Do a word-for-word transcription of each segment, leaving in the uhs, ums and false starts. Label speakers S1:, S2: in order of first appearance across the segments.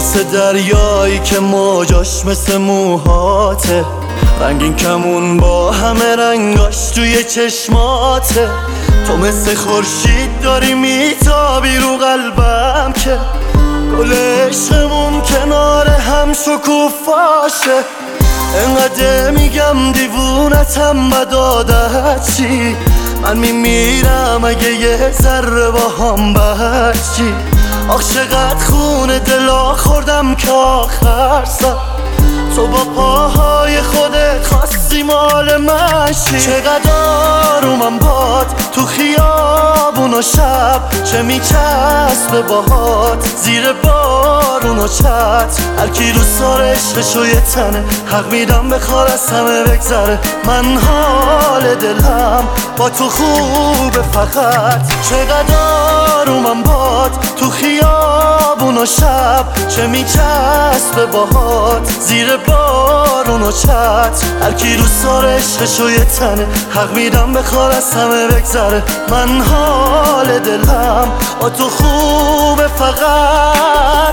S1: مثل دریایی که موجاش مثل موهاته، رنگین کمون با همه رنگاش توی چشماته. تو مثل خورشید داری میتابی رو قلبم که گل عشقمون کنار هم شکوفاشه. انقدر میگم دیوونتم بد عادت چی، من میمیرم اگه یه ذره با هم بچی. آخ چقدر خون دلا خوردم که آخر سر تو با پاهای خودت خواستی مال من شی. چقدر آرومم باد تو خیابون و شب، چه میچسبه باهات زیر بارون و چت. هرکی رو سار عشقشو یه تنه، حق میدم بخوار از همه بگذره. من حال دلم با تو خوبه فقط. چقدر آرومم باد تو خیابون و شب، چه میچسبه باهات زیر بارون و چت. هرکی رو سار عشقشو یه تنه، حق میدم بخوار از همه بگذره. من حال دلم با تو خوبه فقط.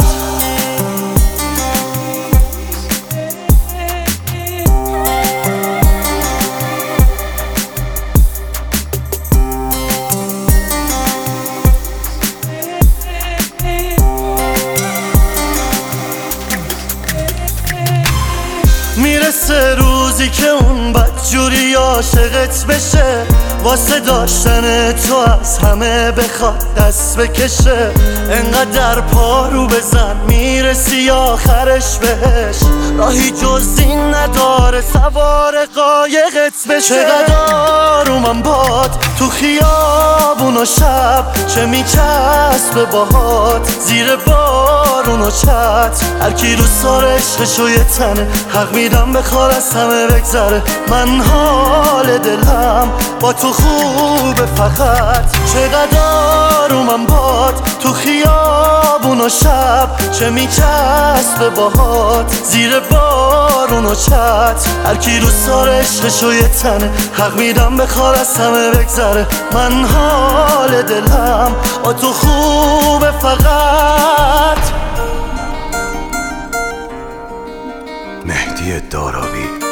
S1: میرسه روزی که اون بدجوری عاشقت بشه، واسه داشتن تو از همه بخواد دست بکشه. انقدر پارو بزن میرسی آخرش بهش، راهی جز این نداره سوار قایقت بشه. چقدر آرومم باد تو خیابون و شب، چه میچسبه باهات زیر بارون و چت. هرکی رو سار عشقشو یه تنه، حق میدم بخوار از همه بگذره. من حال دلم با تو خوبه فقط. چقدر آرومم باد تو خیابون و شب، چه میچسبه باهات زیر بارون و چت. هرکی رو سار عشقشو یه تنه، حق میدم بخوار از همه بگذره. من حال دلم با تو خوبه فقط.
S2: مهدی داراوی.